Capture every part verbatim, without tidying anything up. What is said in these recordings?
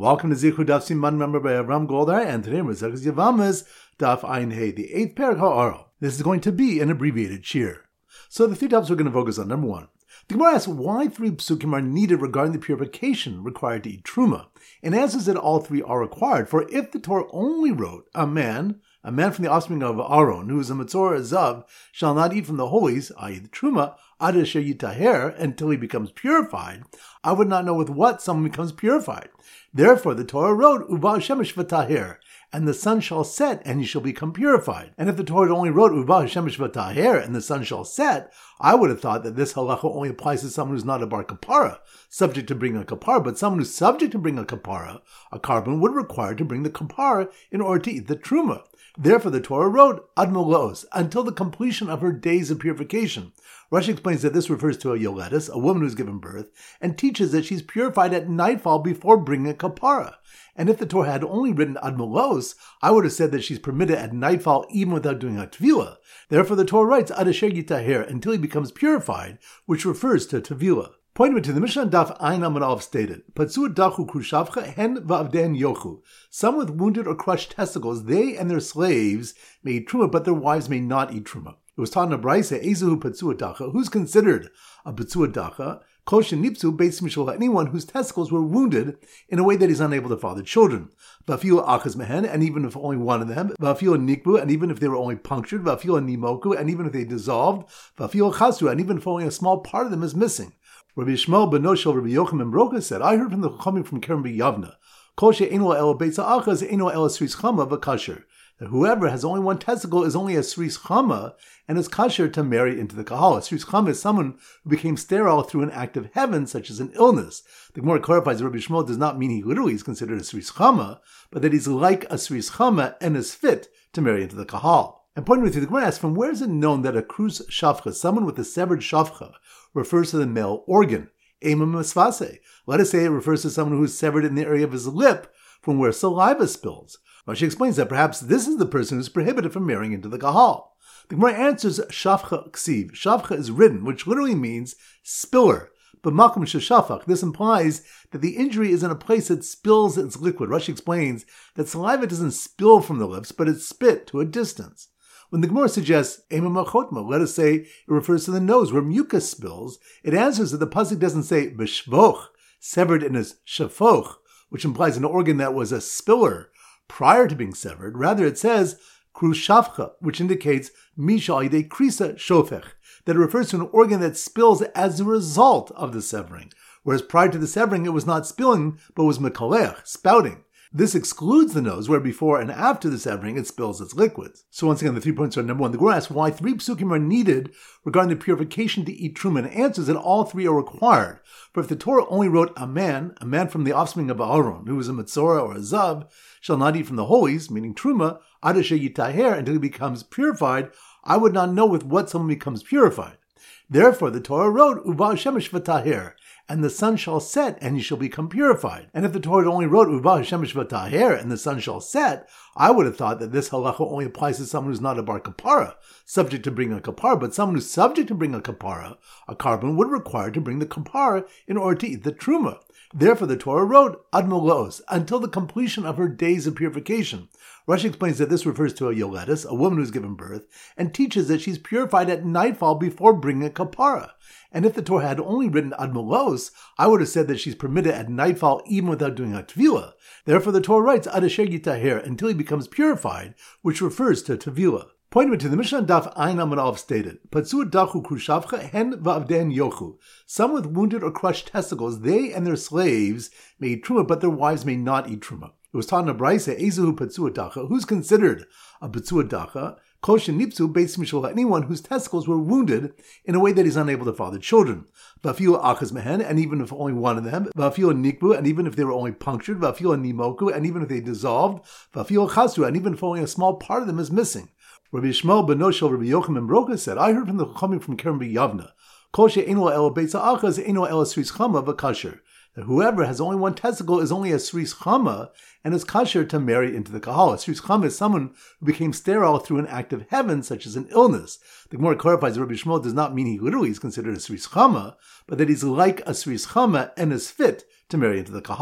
Welcome to Zichud Daf Siman, member by Avram Goldar, and today we're Zechus Yavamas Daf Ayin Hey, the eighth parak ha'aro. This is going to be an abbreviated shir. So the three dafs we're going to focus on. Number one, the Gemara asks why three psukim are needed regarding the purification required to eat truma, and answers that all three are required. For if the Torah only wrote a man, a man from the offspring of Aaron, who is a Matzor Zav, shall not eat from the holies, that is the truma, ad asher yitaher, until he becomes purified, I would not know with what someone becomes purified. Therefore the Torah wrote, Uba Shemesh v'taher, and the sun shall set, and he shall become purified. And if the Torah only wrote, Uba Shemesh v'taher, and the sun shall set, I would have thought that this halacha only applies to someone who's not a bar kapara, subject to bring a kapara, but someone who's subject to bring a kapara, a carbon, would require to bring the kapara in order to eat the truma. Therefore the Torah wrote, Ad Molos, until the completion of her days of purification. Rashi explains that this refers to a yoletus, a woman who's given birth, and teaches that she's purified at nightfall before bringing a kapara. And if the Torah had only written Ad Molos, I would have said that she's permitted at nightfall even without doing a tevilah. Therefore the Torah writes, Ad asher yitaher, until he becomes purified, which refers to tevilah. Pointing to the Mishnah Daf Ayin Amud Aleph stated, Patzu dachu krushavcha hen va'avden yochu. Some with wounded or crushed testicles, they and their slaves may eat truma, but their wives may not eat truma. It was taught in a brayse, Ezuhu patzu dacha, who's considered a patzu dacha, kol shenipzu beis mishlocha, anyone whose testicles were wounded in a way that he's unable to father children. Va'afil achas mehen, and even if only one of them, va'afil nikbu, and even if they were only punctured, va'afil nimoku, and even if they dissolved, va'afil chasru, and even if only a small part of them is missing. Rabbi Shmuel ben Noshel, Rabbi Yochanan Broka said, I heard from the coming from Kerem B'Yavna, Kol she'eino el beitza achas, eino el sris chama v'kasher, that whoever has only one testicle is only a sris chama and is kasher to marry into the kahal. A sris chama is someone who became sterile through an act of heaven, such as an illness. The Gemara clarifies that Rabbi Shmuel does not mean he literally is considered a sris chama, but that he's like a sris chama and is fit to marry into the kahal. And pointing with you, the Gemara asks, from where is it known that a krus shavcha, someone with a severed shavcha, refers to the male organ? Ema misvase. Let us say it refers to someone who is severed in the area of his lip, from where saliva spills. Rashi explains that perhaps this is the person who is prohibited from marrying into the kahal. The Gemara answers, shavcha ksiv. Shavcha is written, which literally means spiller. But makom sheshafach, this implies that the injury is in a place that spills its liquid. Rashi explains that saliva doesn't spill from the lips, but it's spit to a distance. When the Gemara suggests ema machotma, let us say it refers to the nose where mucus spills, it answers that the pasuk doesn't say b'shvoch, severed in his shafoch, which implies an organ that was a spiller prior to being severed. Rather, it says krushavcha, which indicates misha ide krisa shofech, that it refers to an organ that spills as a result of the severing, whereas prior to the severing it was not spilling, but was mekalech, spouting. This excludes the nose, where before and after the severing it spills its liquids. So once again, the three points are: number one, the Gemara asks why three psukim are needed regarding the purification to eat truma, and answers that all three are required. For if the Torah only wrote a man, a man from the offspring of Aaron, who is a Matzorah or a Zav, shall not eat from the holies, meaning truma, ad asher yitaher, until he becomes purified, I would not know with what someone becomes purified. Therefore the Torah wrote, Uba Shemesh v'taher, and the sun shall set, and he shall become purified. And if the Torah only wrote, Uba Shemesh v'taher, and the sun shall set, I would have thought that this halacha only applies to someone who's not a bar kapara, subject to bring a kapara, but someone who's subject to bring a kapara, a carbon, would require to bring the kapara in order to eat the truma. Therefore the Torah wrote, Ad Molos, until the completion of her days of purification. Rashi explains that this refers to a yoletus, a woman who's given birth, and teaches that she's purified at nightfall before bringing a kapara. And if the Torah had only written Ad Molos, I would have said that she's permitted at nightfall even without doing a tevilah. Therefore the Torah writes, Ad asher yitaher, until he becomes purified, which refers to tevilah. Pointing to the Mishnah Daf Ayin Amud Aleph stated, Patzu dachu krushavcha hen va'avden yochu. Some with wounded or crushed testicles, they and their slaves may eat truma, but their wives may not eat truma. It was taught in a brayse, Ezuhu patzu dacha, who's considered a patzu dacha, kol shenipzu beis mishlocha, anyone whose testicles were wounded in a way that he's unable to father children. Va'afil achas mehen, and even if only one of them, va'afil nikbu, and even if they were only punctured, va'afil nimoku, and even if they dissolved, va'afil chasru, and even if only a small part of them is missing. Rabbi Shmuel ben Noshel, Rabbi Yochanan Broka said, I heard from the coming from Kerem B'Yavna, Kol she'eino el beitza achas, eino el sris chama v'kasher, that whoever has only one testicle is only a sris chama and is kasher to marry into the kahal. A sris chama is someone who became sterile through an act of heaven, such as an illness. The Gemara clarifies that Rabbi Shmuel does not mean he literally is considered a sris chama, but that he's like a sris chama and is fit to marry into the kahal.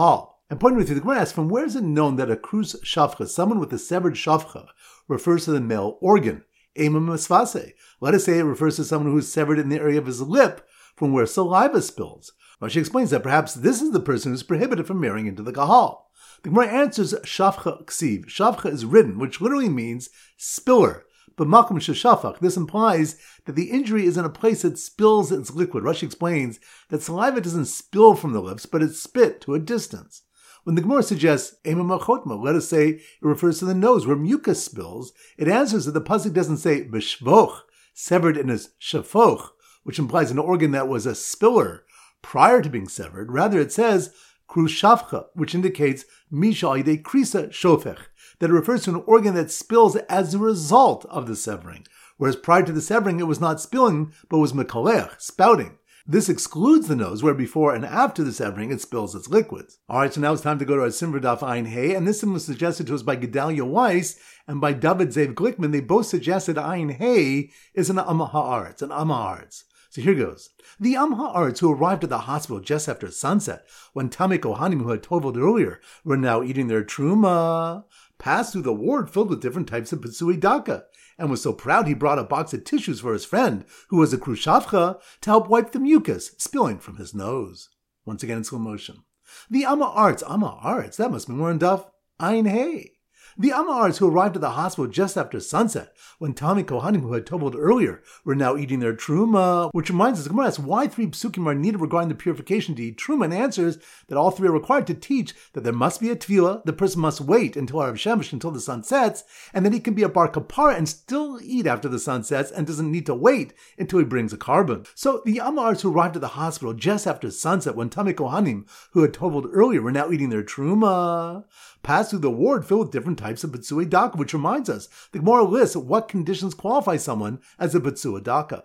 And pointing with you, the Gemara asks, from where is it known that a krus shafcha, someone with a severed shafcha, refers to the male organ? Emam masvase. Let us say it refers to someone who is severed in the area of his lip from where saliva spills. Rashi explains that perhaps this is the person who is prohibited from marrying into the kahal. The Gemara answers, shafcha ksiv. Shafcha is written, which literally means spiller. But makom sheshafach, this implies that the injury is in a place that spills its liquid. Rashi explains that saliva doesn't spill from the lips, but it's spit to a distance. When the Gemara suggests ema machotma, let us say it refers to the nose where mucus spills, it answers that the pasuk doesn't say b'shvoch, severed in his shafoch, which implies an organ that was a spiller prior to being severed. Rather, it says krushavcha, which indicates misha alidei krisa shofech, that it refers to an organ that spills as a result of the severing, whereas prior to the severing it was not spilling, but was mekalech, spouting. This excludes the nose, where before and after the severing it spills its liquids. Alright, so now it's time to go to our Simra Daf Ayin Hey, and this sim was suggested to us by Gedalia Weiss and by David Zev Glickman. They both suggested Ayin Hey is an Am Ha'aretz, an Am Ha'aretz. So here goes. The Am Ha'aretz who arrived at the hospital just after sunset, when Tamei Kohanim, who had toveled earlier, were now eating their truma, passed through the ward filled with different types of Petsui Daka, and was so proud he brought a box of tissues for his friend, who was a krushavcha, to help wipe the mucus spilling from his nose. Once again in slow motion. The Am Ha'aretz, Am Ha'aretz, that must be more in Daf Ayin Hey. The Am Ha'aretz who arrived at the hospital just after sunset, when Tamei Kohanim, who had toveled earlier, were now eating their truma, which reminds us, the Gemara asks why three psukim are needed regarding the purification to eat truma, and answers that all three are required to teach that there must be a tefillah, the person must wait until Arav Shemesh, until the sun sets, and then he can be a bar kapara and still eat after the sun sets and doesn't need to wait until he brings a carbon. So the Am Ha'aretz who arrived at the hospital just after sunset, when Tamei Kohanim, who had toveled earlier, were now eating their truma, passed through the ward filled with different types of B'tsui Daka, which reminds us, the Gemara lists what conditions qualify someone as a B'tsui Daka.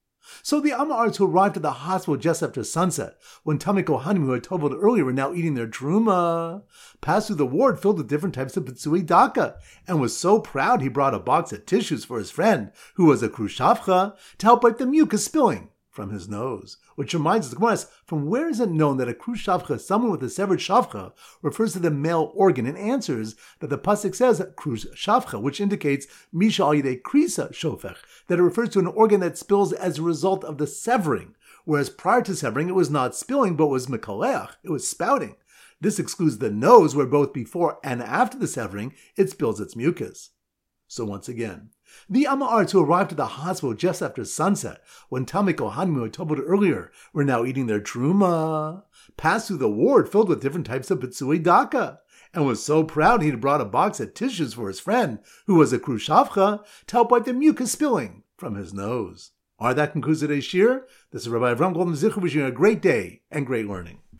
So the Am Ha'aretz who arrived at the hospital just after sunset, when Tamei Kohanim, who had toveled earlier, were now eating their truma, passed through the ward filled with different types of B'tsui Daka, and was so proud he brought a box of tissues for his friend, who was a krushavcha, to help wipe the mucus spilling from his nose. Which reminds us, the Gemara asks, from where is it known that a krushavcha, someone with a severed shavcha, refers to the male organ, and answers that the pasuk says krushavcha, which indicates misha alidei krisa shofech, that it refers to an organ that spills as a result of the severing, whereas prior to severing it was not spilling but was mekaleach, it was spouting. This excludes the nose, where both before and after the severing it spills its mucus. So once again, the Am Ha'aretz who arrived at the hospital just after sunset, when Tamei Kohanim, who had toveled earlier, were now eating their truma, passed through the ward filled with different types of B'tsui Daka, and was so proud he had brought a box of tissues for his friend, who was a krushavcha, to help wipe the mucus spilling from his nose. Alright, that concludes today's shir. This is Rabbi Avram Golden Zichur wishing you a great day and great learning.